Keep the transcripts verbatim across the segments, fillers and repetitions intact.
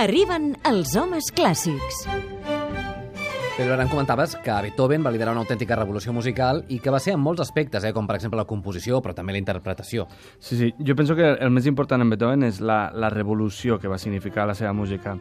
Arriben els homes clàssics. Pedro, ara em comentaves que Beethoven va liderar una autèntica revolució musical i que va ser en molts aspectes, eh, com per exemple la composició, però també la interpretació. Sí, sí. Jo penso que el més important en Beethoven és la, la revolució que va significar la seva música.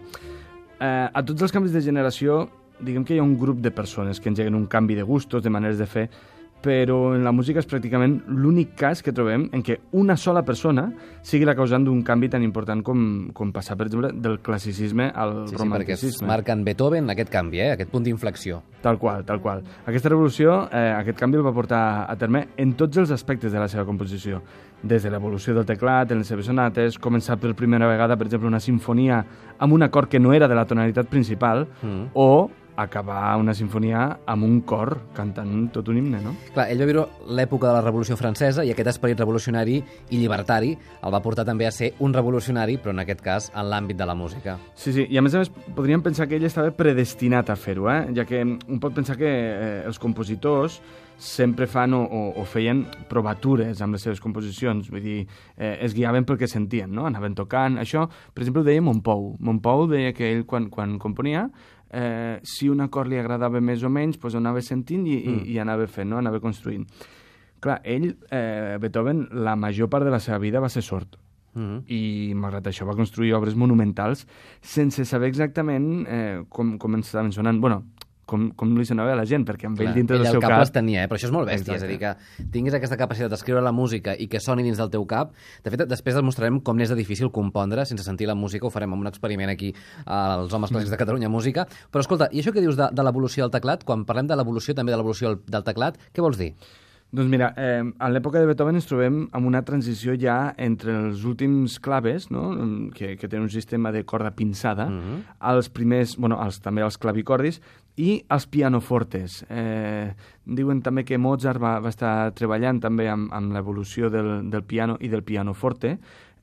Eh, a tots els canvis de generació, diguem que hi ha un grup de persones que engeguen un canvi de gustos, de maneres de fer, però en la música és pràcticament l'únic cas que trobem en què una sola persona sigui la causant d'un canvi tan important com, com passar, per exemple, del classicisme al sí, romanticisme. Sí, perquè es marca en Beethoven aquest canvi, eh? Aquest punt d'inflexió. Tal qual, tal qual. Aquesta revolució, eh, aquest canvi el va portar a terme en tots els aspectes de la seva composició. Des de l'evolució del teclat, en les seves sonates, començar per primera vegada, per exemple, una sinfonia amb un acord que no era de la tonalitat principal, mm. o acabar una sinfonia amb un cor cantant tot un himne, no? Clar, ell va viure l'època de la Revolució Francesa i aquest esperit revolucionari i llibertari el va portar també a ser un revolucionari, però en aquest cas en l'àmbit de la música. Sí, sí, i a més a més podríem pensar que ell estava predestinat a fer-ho, eh? Ja que un pot pensar que eh, els compositors sempre fan o, o, o feien provatures amb les seves composicions, vull dir, eh, es guiaven pel que sentien, no? Anaven tocant, això, per exemple, ho deia Montpou. Montpou deia que ell, quan, quan componia, eh, si un acord li agradava més o menys, doncs anava sentint i, mm. i, i anava fent, no? Anava construint. Clar, ell, eh, Beethoven, la major part de la seva vida va ser sord. Mm-hmm. I malgrat això va construir obres monumentals sense saber exactament eh, com, com ens estaven sonant. Bueno, com, com li sonava a la gent, perquè amb Clar, ell dintre ell del seu cap... cap les tenia, eh? Però això és molt bèstia, Exacte. És a dir, que tinguis aquesta capacitat d'escriure la música i que soni dins del teu cap. De fet, després demostrarem com n'és de difícil compondre sense sentir la música, ho farem amb un experiment aquí als Homes Clàssics de Catalunya Música. Però escolta, i això que dius de, de l'evolució del teclat, quan parlem de l'evolució també de l'evolució del teclat, què vols dir? Doncs mira, eh, en l'època de Beethoven ens trobem amb una transició ja entre els últims claves, no? que, que tenen un sistema de corda pinçada, mm-hmm. als primers, bueno, als, també als clavicordis, i als pianofortes. Eh, diuen també que Mozart va, va estar treballant també amb, amb l'evolució del, del piano i del pianoforte,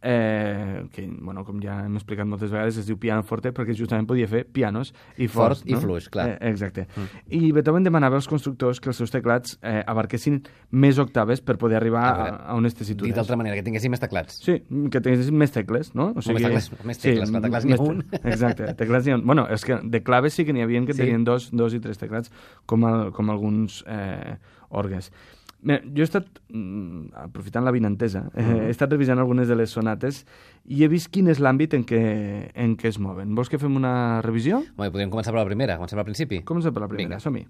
eh, que, bueno, com ja hem explicat moltes vegades, es diu pianoforte perquè justament podia fer pianos i forts. Fort i no? fluix, clar. Eh, exacte. Mm. I Beethoven demanava als constructors que els seus teclats eh, abarquessin més octaves per poder arribar a, a, a unes tessitures. Dit d'altra manera, que tinguessin més teclats. Sí, que tinguessin més tecles, no? O sigui, més tecles, més tecles, sí, clar, teclats n'hi ha un. Exacte, teclats n'hi ha un. Bueno, és que de claves sí que n'hi havia que sí. tenien dos, dos i tres teclats, com, el, com alguns eh, orgues. Mira, jo he estat, mm, aprofitant la vinentesa, eh, mm. he estat revisant algunes de les sonates i he vist quin és l'àmbit en què, en què es moven. Vols que fem una revisió? Bé, podríem començar per la primera, comencem pel principi. Comencem per la primera, Vinga. som-hi.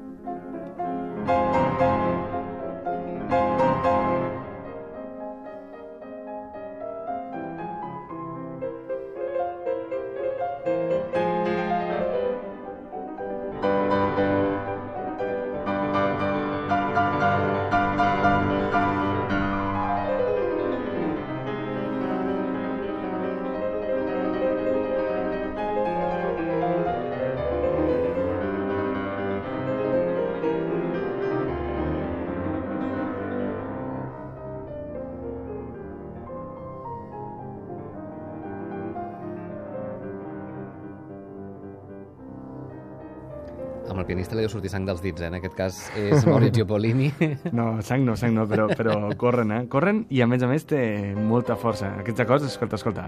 Amb el pianista li deu sortir sang dels dits, eh? En aquest cas és Maurizio Pollini. No, sang no, sang no, però, però corren, eh? Corren i, a més a més, té molta força. Aquests acords, escolta, escolta.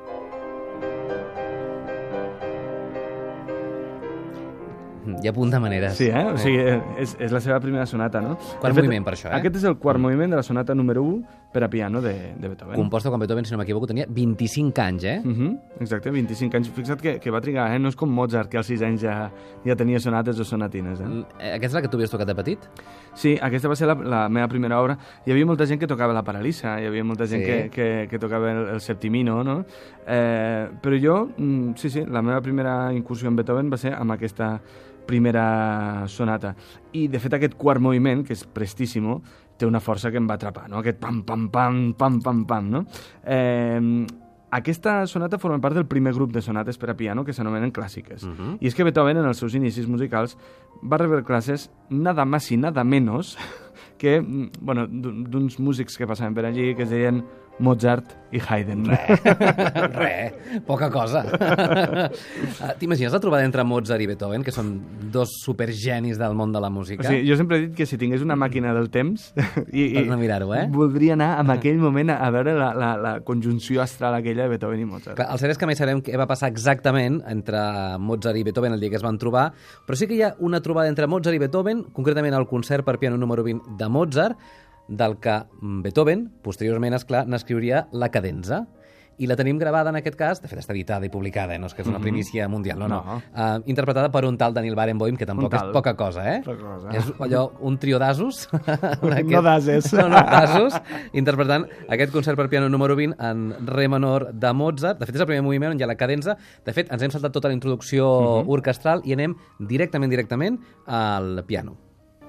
Hi ha punt de maneres. Sí, eh? O sigui, és, és la seva primera sonata, no? Quart fet, moviment, per això, eh? Aquest és el quart mm. moviment de la sonata número u per a piano de, de Beethoven. Composta quan Beethoven, si no m'equivoco, tenia vint-i-cinc anys, eh? Uh-huh. Exacte, vint-i-cinc anys. Fixa't que, que va trigar, eh? No és com Mozart, que als sis anys ja, ja tenia sonates o sonatines, eh? Aquesta és la que tu havies tocat de petit? Sí, aquesta va ser la, la meva primera obra. Hi havia molta gent que tocava la Paralisa, hi havia molta gent sí. que, que, que tocava el, el Septimino, no? Eh, però jo, sí, sí, la meva primera incursió en Beethoven va ser amb aquesta primera sonata. I, de fet, aquest quart moviment, que és Prestissimo, té una força que em va atrapar, no? Aquest pam, pam, pam, pam, pam, pam, no? Eh, aquesta sonata forma part del primer grup de sonates per a piano que s'anomenen clàssiques. Uh-huh. I és que Beethoven, en els seus inicis musicals, va rebre classes nada más y nada menos que, bueno, d'uns músics que passaven per allí, que es deien Mozart i Haydn. Re, re, poca cosa. T'imagines la trobada entre Mozart i Beethoven, que són dos supergenis del món de la música? O sigui, jo sempre he dit que si tingués una màquina del temps i, i no mirar-ho, eh? voldria anar en aquell moment a veure la, la, la conjunció astral aquella de Beethoven i Mozart. Clar, el cert és que mai sabem què va passar exactament entre Mozart i Beethoven el dia que es van trobar, però sí que hi ha una trobada entre Mozart i Beethoven, concretament el concert per piano número vint de Mozart, del que Beethoven, posteriorment, esclar, n'escriuria la cadenza. I la tenim gravada, en aquest cas, de fet està editada i publicada, eh? No és que és una primícia mundial, no, no. no. Uh, interpretada per un tal Daniel Barenboim, que tampoc és poca cosa, eh? Poca cosa. És allò, un trio d'asos. No d'ases. No, no, d'asos, interpretant aquest concert per piano número vint en re menor de Mozart. De fet, és el primer moviment on hi ha la cadenza. De fet, ens hem saltat tota la introducció uh -huh. orquestral i anem directament, directament al piano.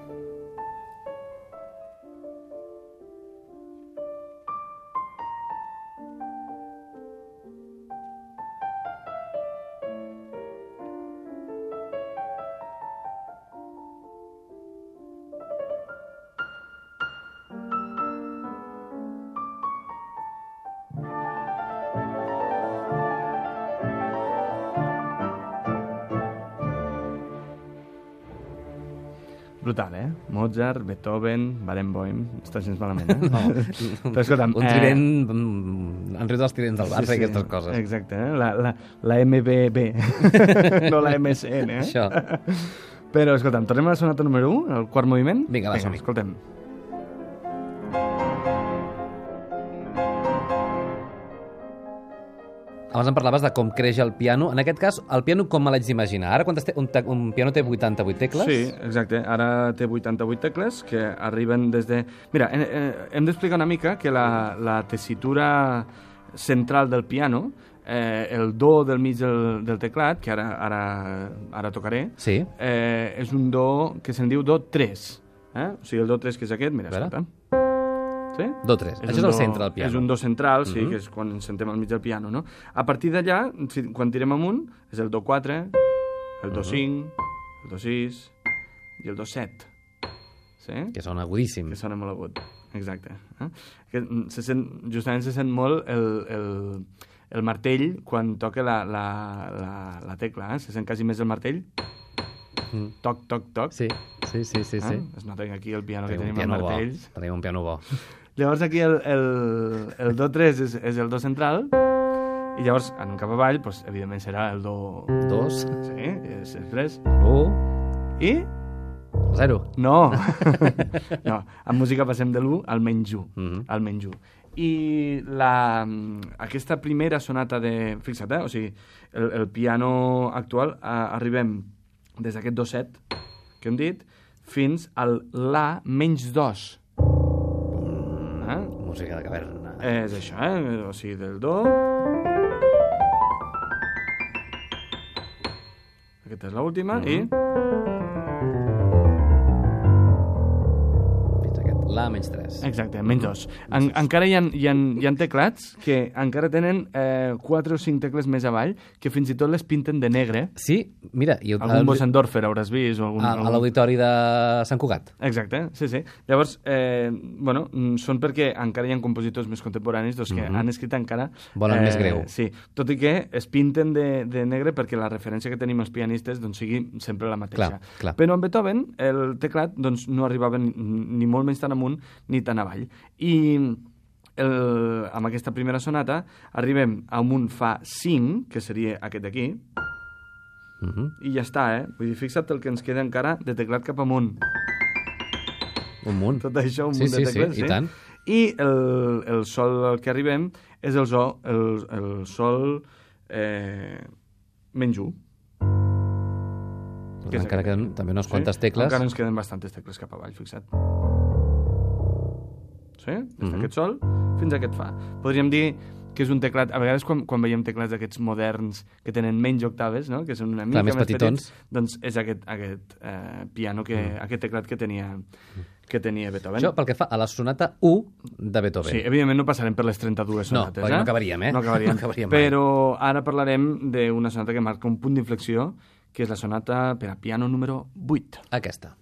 Brutal, eh? Mozart, Beethoven, Barenboim... Està gens malament, eh? No. Però escolta'm... Un trident... Eh... En riu dels tridents del Barça sí, sí, i aquestes coses. Exacte, eh? La, la, la M B B, no la M S N, eh? Això. Però, escolta'm, tornem a la sonata número u, el quart moviment? Vinga, va, som-hi. Escoltem. Abans em parlaves de com creix el piano. En aquest cas, el piano com me l'haig d'imaginar? Ara, quantes te... un, te... un piano té vuitanta-vuit tecles? Sí, exacte. Ara té vuitanta-vuit tecles que arriben des de... Mira, hem d'explicar una mica que la, la tessitura central del piano, eh, el do del mig del, del teclat, que ara, ara, ara tocaré, sí. eh, és un do que se'n diu do tres. Eh? O sigui, el do tres, que és aquest, mira, escolta. Sí? Do tres. És Això és el do, centre del piano. És un do central, sí, uh -huh. que és quan ens sentem al mig del piano, no? A partir d'allà, si, quan tirem amunt, és el do quatre, el do cinc, uh -huh. el do sis i el do set. Sí? Que sona agudíssim. Que sona molt agut, exacte. Eh? Que se sent, justament se sent molt el, el, el martell quan toca la, la, la, la tecla, eh? Se sent quasi més el martell. Mm. Toc, toc, toc. Sí, sí, sí, sí. sí. Eh? Es nota que aquí el piano tenim que tenim els martells. Tenim un piano bo. Llavors aquí el, el, el do tres és, és el do central i llavors en cap avall, doncs, evidentment serà el do... Dos. Sí, és el tres. Un. I? Zero. No. No, en música passem de l'u al menys u. Uh -huh. Al menys u. I la, aquesta primera sonata de... Fixa't, eh? O sigui, el, el piano actual a, arribem des d'aquest do set que hem dit fins al la menys dos. Eh? Música de caverna. És això, eh? O sigui, del do... Aquesta és l'última, mm -hmm. i... Fins aquest, la menys tres. Exacte, menys dos. En, encara hi ha, hi, ha, hi ha teclats que encara tenen eh, quatre o cinc tecles més avall, que fins i tot les pinten de negre. Sí, mira... I, algun Bosendorfer hauràs vist. O algun, a, algun... a l'auditori de Sant Cugat. Exacte, sí, sí. Llavors, eh, bueno, són perquè encara hi ha compositors més contemporanis doncs, que mm -hmm. han escrit encara... Volen eh, més greu. Sí, tot i que es pinten de, de negre perquè la referència que tenim els pianistes doncs, sigui sempre la mateixa. Clar, clar. Però en Beethoven, el teclat doncs, no arribava ni, ni molt menys tan amunt ni tan avall. I el, amb aquesta primera sonata arribem a un fa cinc, que seria aquest d'aquí, uh -huh. i ja està, eh? Vull dir, fixa't el que ens queda encara de teclat cap amunt. Un munt. Tot això, un sí, munt sí, de tecles, sí, sí. I tant. I el, el sol al que arribem és el, zo, el, el sol eh, menys u. Doncs encara queden també unes quantes sí? tecles. Encara ens queden bastantes tecles cap avall, fixa't. Sí? Des uh -huh. d'aquest sol fins a aquest fa. Podríem dir que és un teclat... A vegades, quan, quan veiem teclats d'aquests moderns que tenen menys octaves, no? Que són una mica Clar, més més petitons, petits, doncs és aquest, aquest eh, piano, que, uh -huh. aquest teclat que tenia, que tenia Beethoven. Això pel que fa a la sonata u de Beethoven. Sí, evidentment no passarem per les trenta-dues sonates. No, perquè eh? no acabaríem, eh? No acabaríem. No acabaríem mai. Però ara parlarem d'una sonata que marca un punt d'inflexió, que és la sonata per a piano número vuit. Aquesta.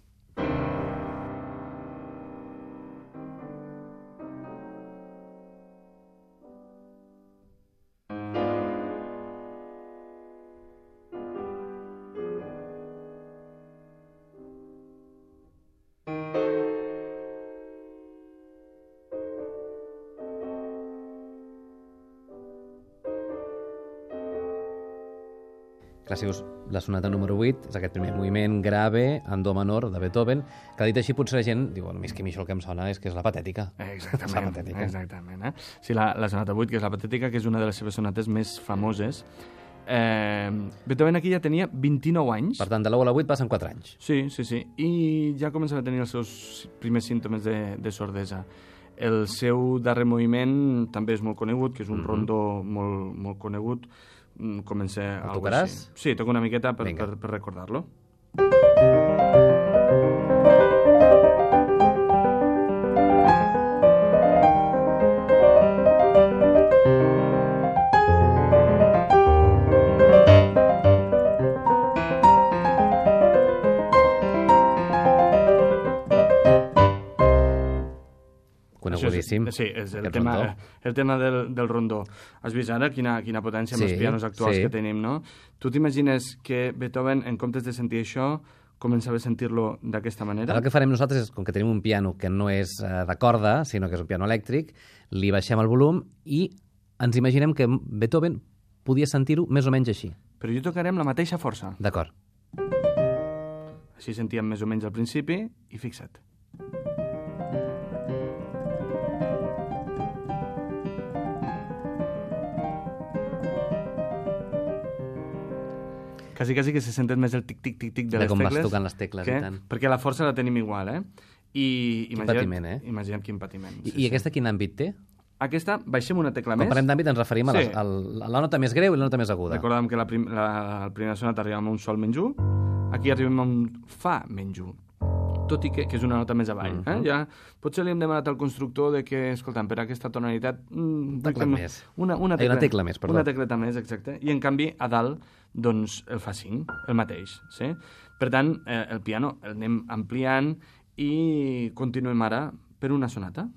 Clar, si dius, la sonata número vuit és aquest primer moviment grave en do menor de Beethoven, que dit així potser la gent diu, bueno, és que a mi això el que em sona és que és la patètica. Exactament, és la patètica. exactament. Eh? Sí, la, la sonata vuit, que és la patètica, que és una de les seves sonates més famoses. Eh, Beethoven aquí ja tenia vint-i-nou anys. Per tant, de l'u a la vuit passen quatre anys. Sí, sí, sí. I ja començava a tenir els seus primers símptomes de, de sordesa. El seu darrer moviment també és molt conegut, que és un mm -hmm. rondó molt, molt conegut. Comença el tocaràs? Sí, toco una miqueta per, Vinga. per, per recordar-lo. Conegudíssim. Sí, és el tema, el tema del, del rondó. Has vist ara quina, quina potència amb sí, els pianos actuals sí. que tenim, no? Tu t'imagines que Beethoven, en comptes de sentir això, començava a sentir-lo d'aquesta manera? Ara el que farem nosaltres és, com que tenim un piano que no és uh, de corda, sinó que és un piano elèctric, li baixem el volum i ens imaginem que Beethoven podia sentir-ho més o menys així. Però jo tocaré amb la mateixa força. D'acord. Així sentíem més o menys al principi i fixa't. Quasi, quasi que se senten més el tic-tic-tic-tic de, de les com tecles. vas tocant les tecles que, i tant. Perquè la força la tenim igual, eh? I quin imagina't, patiment, eh? Imagina't quin patiment. I, sí, i aquesta quin àmbit té? Aquesta, baixem una tecla Quan més. parlem d'àmbit ens referim Sí. a, la, a, la, a la nota més greu i la nota més aguda. Recordàvem que la, prim, la, la primera sonata arribem a un sol menys u, aquí arribem a un fa menys u, tot i que, que és una nota més avall. Uh-huh. eh? Ja, potser li hem demanat al constructor de que, escolta'm, per aquesta tonalitat... Mm, tecla més. Una, una, Ai, tecla, una tecla més, perdó. Una tecleta més, exacte. I, en canvi, a dalt, doncs, el fa cinc, el mateix. Sí? Per tant, eh, el piano el anem ampliant i continuem ara per una sonata.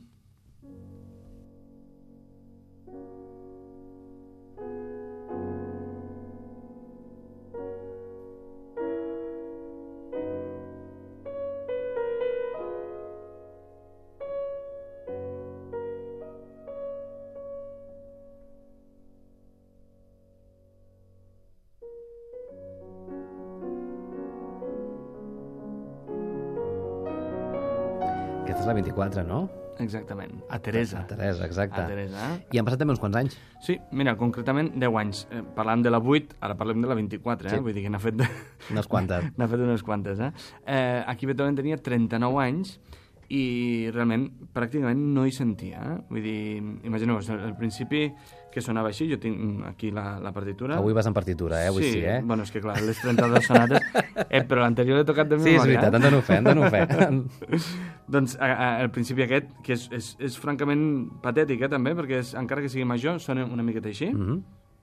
Aquesta és la vint-i-quatre, no? Exactament. A Teresa. A Teresa, exacte. A Teresa. I han passat també uns quants anys. Sí, mira, concretament deu anys. Eh, parlant de la vuit, ara parlem de la vint-i-quatre, eh? Sí. Vull dir que n'ha fet... De... Unes quantes. n'ha fet unes quantes, eh? eh? Aquí Beethoven tenia trenta-nou anys i realment pràcticament no hi sentia. Eh? Vull dir, imagineu-vos, al principi que sonava així, jo tinc aquí la, la partitura. Avui vas en partitura, eh? Avui sí, sí, eh? Bueno, és que clar, les trenta-dues sonates... Eh, però l'anterior l'he tocat de Sí, memòria. és veritat, en dono fe, en dono fe. Doncs a, a, al principi aquest, que és, és, és francament patètic, eh, també, perquè és, encara que sigui major, sona una miqueta així. Mm-hmm.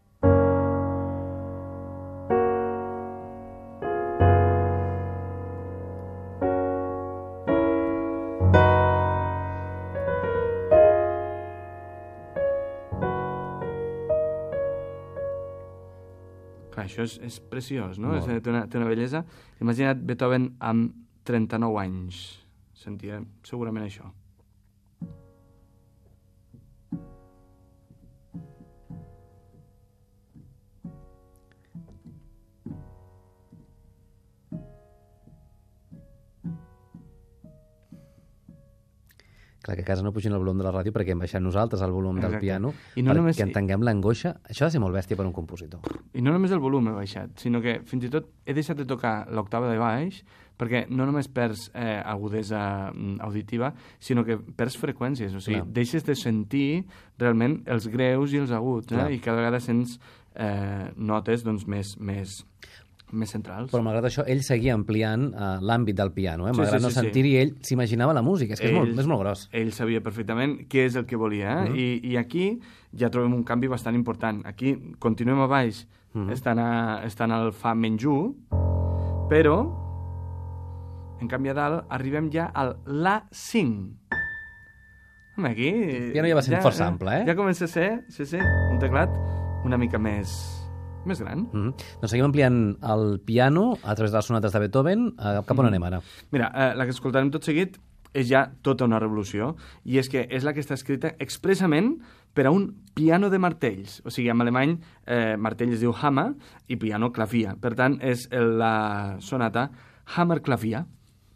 Clar, això és, és preciós, no? Molt. És, té, una, té una bellesa. Imagina't Beethoven amb trenta-nou anys. Sentia segurament això. Clar, que a casa no pugin el volum de la ràdio perquè hem baixat nosaltres el volum del Exacte. piano I no perquè només- entenguem l'angoixa. Això ha de ser molt bèstia per un compositor. I no només el volum he baixat, sinó que fins i tot he deixat de tocar l'octava de baix perquè no només perds eh, agudesa mm, auditiva, sinó que perds freqüències. O sigui, Clar. deixes de sentir realment els greus i els aguts, Clar. eh? I cada vegada sents eh, notes doncs, més, més, més centrals. Però malgrat això, ell seguia ampliant uh, l'àmbit del piano. Eh? Sí, Malgrat sí, no sí, sí. sentir-hi, ell s'imaginava la música. És que és, molt, és molt gros. Ell sabia perfectament què és el que volia, eh? Mhm. I, I aquí ja trobem un canvi bastant important. Aquí continuem a baix, Mhm. estan, a, estan al fa menys u, però, en canvi a dalt, arribem ja al la cinc. Home, aquí... El piano ja va sent força ample, eh? Ja comença a ser, sí, sí, un teclat una mica més, més gran. Mm -hmm. Doncs seguim ampliant el piano a través de les sonates de Beethoven. Uh, cap on anem ara? Mira, eh, la que escoltarem tot seguit és ja tota una revolució, i és que és la que està escrita expressament per a un piano de martells. O sigui, en alemany, eh, martell es diu Hammer i piano Klavier. Per tant, és la sonata Hammer-Klavier.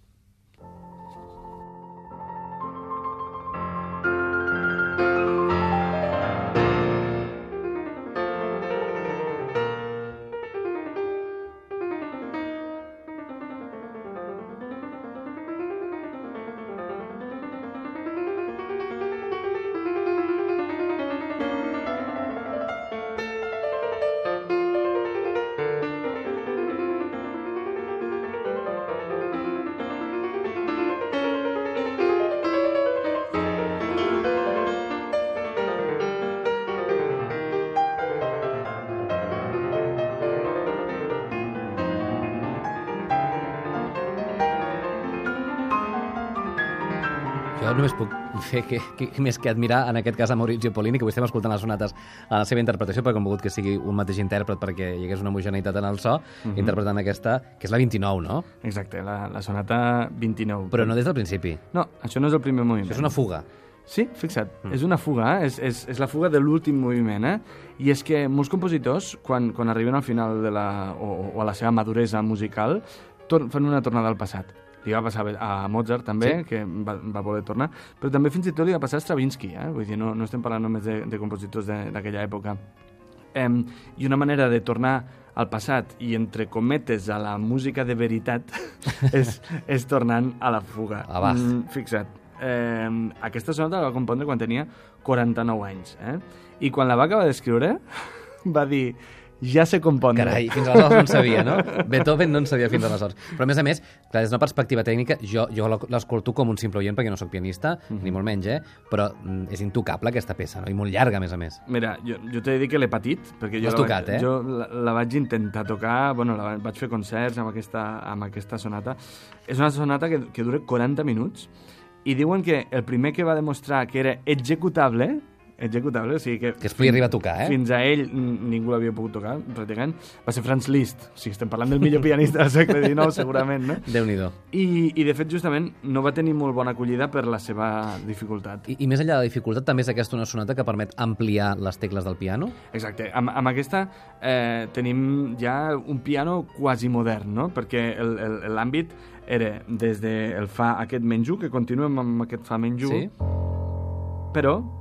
Jo només puc fer que, que, més que admirar, en aquest cas, a Maurizio Pollini, que avui estem escoltant les sonates a la seva interpretació, perquè hem volgut que sigui un mateix intèrpret perquè hi hagués una homogeneïtat en el so, uh -huh. interpretant aquesta, que és la vint-i-nou, no? Exacte, la, la sonata vint-i-nou. Però no des del principi. No, això no és el primer moviment. Això és una fuga. Sí, fixa't, mm. és una fuga, eh? és, és, és la fuga de l'últim moviment, eh? I és que molts compositors, quan, quan arriben al final de la, o, o a la seva maduresa musical, tor fan una tornada al passat. Li va passar a Mozart, també, sí. que va, va voler tornar, però també fins i tot li va passar a Stravinsky, eh? Vull dir, no, no estem parlant només de, de compositors d'aquella època. Um, I una manera de tornar al passat i, entre cometes, a la música de veritat és, és tornant a la fuga. Abast. Mm, fixa't, eh, aquesta sonata la va compondre quan tenia quaranta-nou anys, eh? I quan la va acabar d'escriure va dir... Ja sé compondre. Carai, fins aleshores no en sabia, no? Beethoven no en sabia fins aleshores. Però, a més a més, clar, des d'una perspectiva tècnica, jo, jo l'escolto com un simple oient, perquè no sóc pianista, mm -hmm. ni molt menys, eh? Però mm, és intocable, aquesta peça, no? I molt llarga, a més a més. Mira, jo, jo t'he de dir que l'he patit, perquè jo, la, tocat, vaig, eh? jo la, la vaig intentar tocar, bueno, la, vaig fer concerts amb aquesta, amb aquesta sonata. És una sonata que, que dura quaranta minuts, i diuen que el primer que va demostrar que era executable... executable, o sigui que... Que es podia arribar a tocar, eh? Fins a ell ningú l'havia pogut tocar, pràcticament. Va ser Franz Liszt, o sigui, estem parlant del millor pianista del segle dinou, segurament, no? Déu-n'hi-do. I, I, de fet, justament, no va tenir molt bona acollida per la seva dificultat. I, i més enllà de la dificultat, també és aquesta una sonata que permet ampliar les tecles del piano? Exacte. Amb, amb aquesta eh, tenim ja un piano quasi modern, no? Perquè l'àmbit era des del fa aquest menys u, que continuem amb aquest fa menys u, sí? Però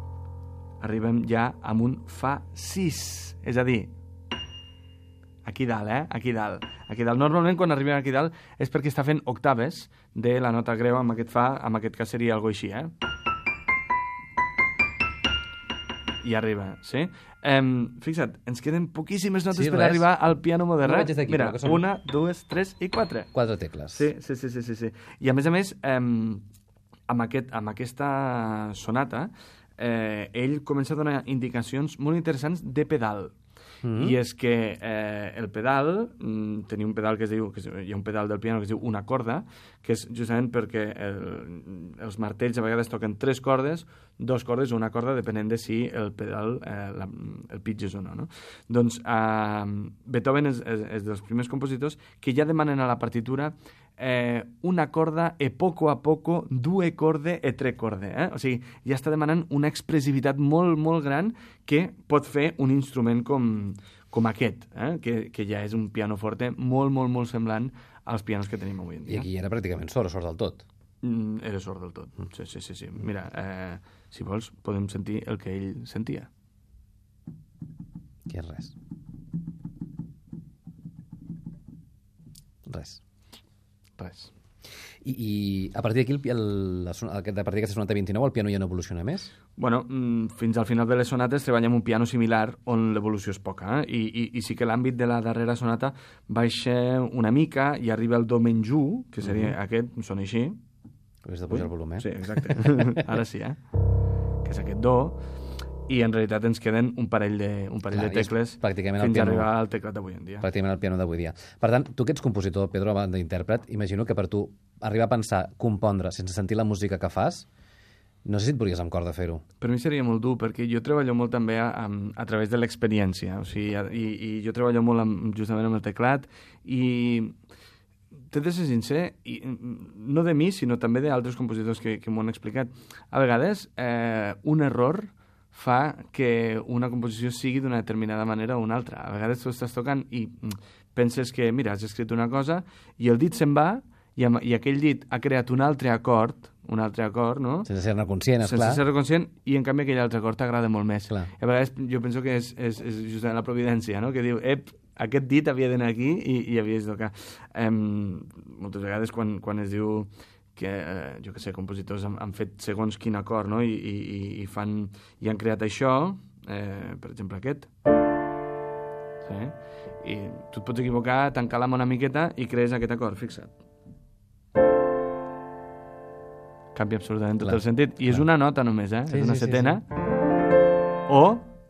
arribem ja amb un fa sis, és a dir, aquí dalt, eh? Aquí dalt. Aquí dalt. Normalment, quan arribem aquí dalt, és perquè està fent octaves de la nota greu amb aquest fa, amb aquest cas seria algo així, eh? I arriba, sí? Um, fixa't, ens queden poquíssimes notes sí, per res. arribar al piano modern. No aquí, Mira, són... una, dues, tres i quatre. Quatre tecles. Sí, sí, sí, sí, sí, sí. I a més a més, um, amb, aquest, amb aquesta sonata, eh, ell comença a donar indicacions molt interessants de pedal. Mm-hmm. I és que eh, el pedal, mm, tenia un pedal que es diu, que es, hi ha un pedal del piano que es diu una corda, que és justament perquè el, els martells a vegades toquen tres cordes, dos cordes o una corda, depenent de si el pedal, eh, la, el pitch és o no, no? Doncs eh, Beethoven és, és, és dels primers compositors que ja demanen a la partitura eh, una corda e poco a poco due corde e tre corde, eh? O sigui, ja està demanant una expressivitat molt, molt gran que pot fer un instrument com, com aquest, eh? que, que ja és un pianoforte molt, molt, molt semblant als pianos que tenim avui en dia. I aquí era pràcticament sord, sord del tot. Mm, era sord del tot, sí, sí, sí. sí. Mira, eh, si vols, podem sentir el que ell sentia. Que és res. Res. Res. I, i a partir d'aquí, el, el, la, a partir d'aquesta sonata vint-i-nou, el piano ja no evoluciona més? Bueno, fins al final de les sonates treballa amb un piano similar on l'evolució és poca, eh? I, i, i sí que l'àmbit de la darrera sonata baixa una mica i arriba al do menys u, que seria uh-huh. aquest, sona així. Has de pujar el volum, eh? Sí, exacte. Ara sí, eh? Que és aquest do, i en realitat ens queden un parell de, un parell Clar, de tecles fins a arribar al teclat d'avui en dia. Pràcticament al piano d'avui dia. Per tant, tu que ets compositor, Pedro, a banda d'intèrpret, imagino que per tu arribar a pensar compondre sense sentir la música que fas No sé si et veuries amb cor de fer-ho. Per mi seria molt dur, perquè jo treballo molt també a, a, a través de l'experiència, o sigui, a, i, i jo treballo molt amb, justament amb el teclat, i t'he de ser sincer, i, no de mi, sinó també d'altres compositors que, que m'ho han explicat. A vegades, eh, un error fa que una composició sigui d'una determinada manera o una altra. A vegades tu estàs tocant i penses que, mira, has escrit una cosa, i el dit se'n va, i, amb, i aquell dit ha creat un altre acord, un altre acord, no? Sense ser-ne conscient, esclar. Sense ser conscient, i en canvi aquell altre acord t'agrada molt més. Clar. A vegades jo penso que és, és, és justament la providència, no? Que diu, ep, aquest dit havia d'anar aquí i, i havies de tocar. Um, moltes vegades quan, quan es diu que, eh, jo què sé, compositors han, han fet segons quin acord, no? I, i, i, fan, i han creat això, eh, per exemple aquest. Sí? I tu et pots equivocar, tancar la mà una miqueta i crees aquest acord, fixa't. Canvia absolutament tot Clar, el sentit. I clar. és una nota només, eh? Sí, és una sí, sí, setena. sí. O...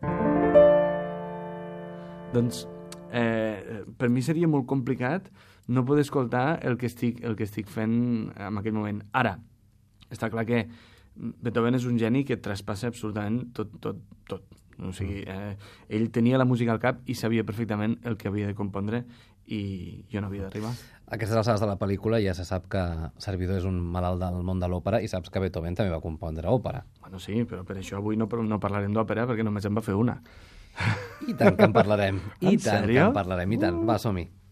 Doncs, eh, per mi seria molt complicat no poder escoltar el que estic, el que estic fent en aquell moment. Ara, està clar que Beethoven és un geni que traspassa absolutament tot, tot, tot. O sigui, eh, ell tenia la música al cap i sabia perfectament el que havia de compondre i jo no havia d'arribar. A aquestes alçades de la pel·lícula ja se sap que Servidor és un malalt del món de l'òpera i saps que Beethoven també va compondre òpera. Bueno, sí, però per això avui no, no parlarem d'òpera perquè només en va fer una. I tant que en parlarem. I En tant sèrio? que en parlarem. I tant. Va, som-hi.